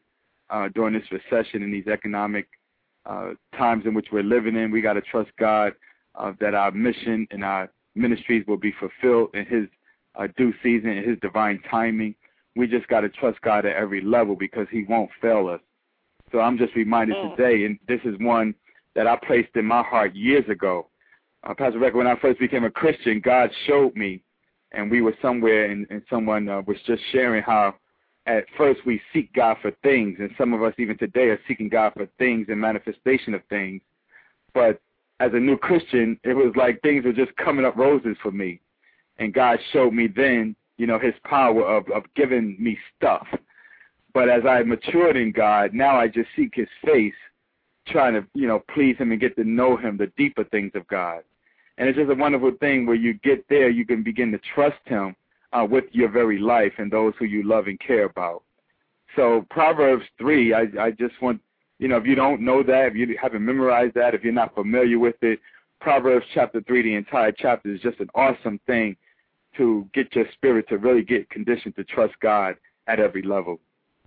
during this recession and these economic times in which we're living in. We got to trust God that our mission and our ministries will be fulfilled in His due season, in His divine timing. We just got to trust God at every level because He won't fail us. So I'm just reminded today, and this is one that I placed in my heart years ago. Pastor Rebecca, when I first became a Christian, God showed me, and we were somewhere, and someone was just sharing how at first we seek God for things, and some of us even today are seeking God for things and manifestation of things. But as a new Christian, it was like things were just coming up roses for me. And God showed me then, His power of giving me stuff. But as I matured in God, now I just seek His face, trying to, please Him and get to know Him, the deeper things of God. And it's just a wonderful thing where you get there, you can begin to trust Him with your very life and those who you love and care about. So Proverbs 3, I just want, if you don't know that, if you haven't memorized that, if you're not familiar with it, Proverbs chapter 3, the entire chapter is just an awesome thing to get your spirit to really get conditioned to trust God at every level.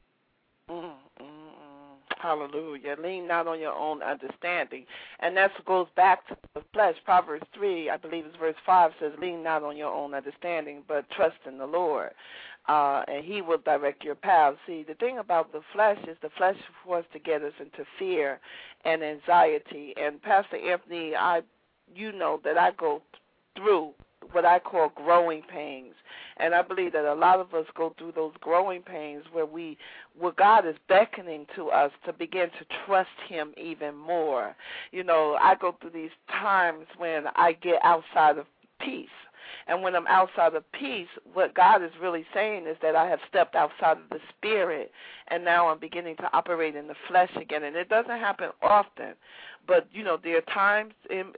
Hallelujah. Lean not on your own understanding. And that goes back to the flesh. Proverbs 3, I believe it's verse 5, says, lean not on your own understanding, but trust in the Lord. And He will direct your path. See, the thing about the flesh is the flesh wants to get us into fear and anxiety. And Pastor Anthony, you know that I go through what I call growing pains. And I believe that a lot of us go through those growing pains where God is beckoning to us to begin to trust Him even more. I go through these times when I get outside of peace. And when I'm outside of peace, what God is really saying is that I have stepped outside of the spirit, and now I'm beginning to operate in the flesh again. And it doesn't happen often, but, there are times,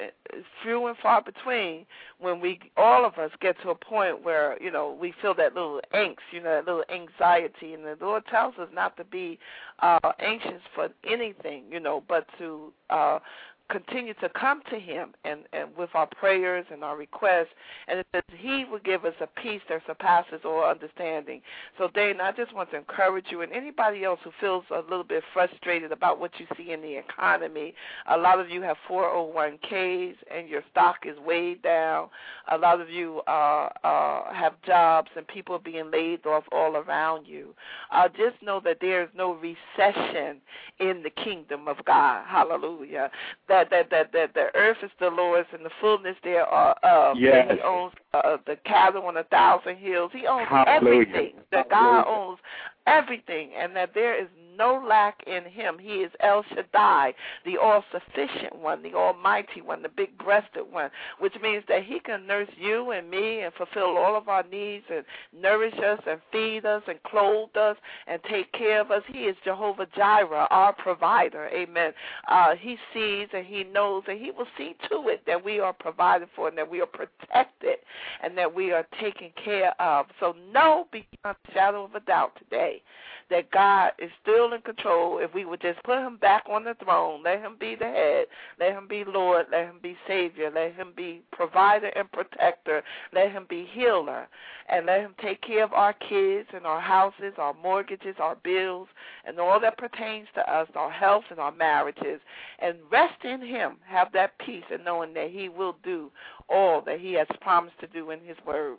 few and far between, when all of us get to a point where, we feel that little angst, that little anxiety. And the Lord tells us not to be anxious for anything, but to continue to come to Him and with our prayers and our requests, and that He will give us a peace that surpasses all understanding. So, Dana, I just want to encourage you and anybody else who feels a little bit frustrated about what you see in the economy. A lot of you have 401ks and your stock is way down. A lot of you have jobs and people are being laid off all around you. Just know that there is no recession in the kingdom of God. Hallelujah. That the earth is the Lord's and the fullness thereof. Yes. He owns the cattle on 1,000 hills. He owns Hallelujah. everything. That God owns everything, and that there is no lack in Him. He is El Shaddai, the all-sufficient one, the almighty one, the big-breasted one, which means that He can nurse you and me and fulfill all of our needs and nourish us and feed us and clothe us and take care of us. He is Jehovah Jireh, our provider. Amen. He sees and He knows, and He will see to it that we are provided for and that we are protected and that we are taken care of. So know beyond a shadow of a doubt today that God is still in control. If we would just put Him back on the throne, let Him be the head, let Him be Lord, let Him be Savior, let Him be provider and protector, let Him be healer, and let Him take care of our kids and our houses, our mortgages, our bills, and all that pertains to us, our health and our marriages, and rest in Him, have that peace and knowing that He will do all that He has promised to do in His word.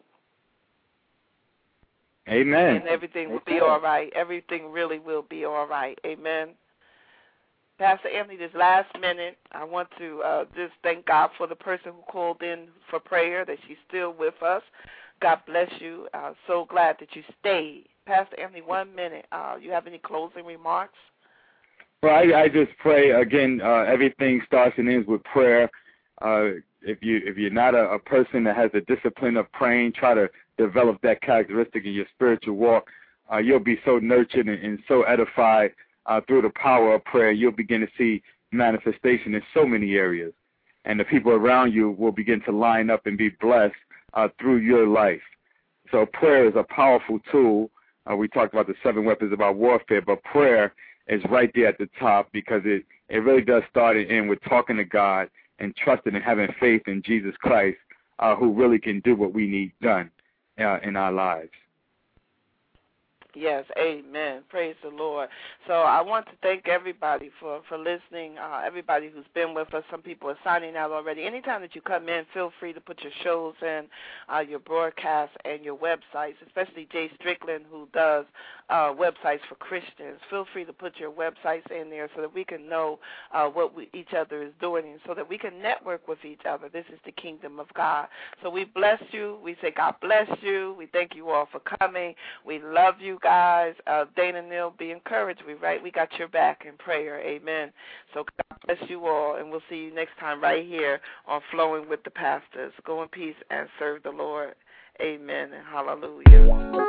Amen. And everything will be all right. Everything really will be all right. Amen. Pastor Anthony, this last minute, I want to just thank God for the person who called in for prayer, that she's still with us. God bless you. So glad that you stayed. Pastor Anthony, 1 minute. You have any closing remarks? Well, I just pray, again, everything starts and ends with prayer. If you're not a person that has a discipline of praying, try to develop that characteristic in your spiritual walk. You'll be so nurtured and so edified through the power of prayer. You'll begin to see manifestation in so many areas, and the people around you will begin to line up and be blessed through your life. So prayer is a powerful tool. We talked about the 7 weapons of our warfare, but prayer is right there at the top because it really does start and end with talking to God and trusting and having faith in Jesus Christ, who really can do what we need done in our lives. Yes, amen. Praise the Lord. So I want to thank everybody for listening, everybody who's been with us. Some people are signing out already. Anytime that you come in, feel free to put your shows in, your broadcasts, and your websites, especially Jay Strickland, who does websites for Christians. Feel free to put your websites in there so that we can know what each other is doing and so that we can network with each other. This is the kingdom of God. So we bless you. We say God bless you. We thank you all for coming. We love you guys. Dana Neal, be encouraged. We got your back in prayer. Amen. So God bless you all, and we'll see you next time right here on Flowing with the Pastors. Go in peace and serve the Lord. Amen and hallelujah.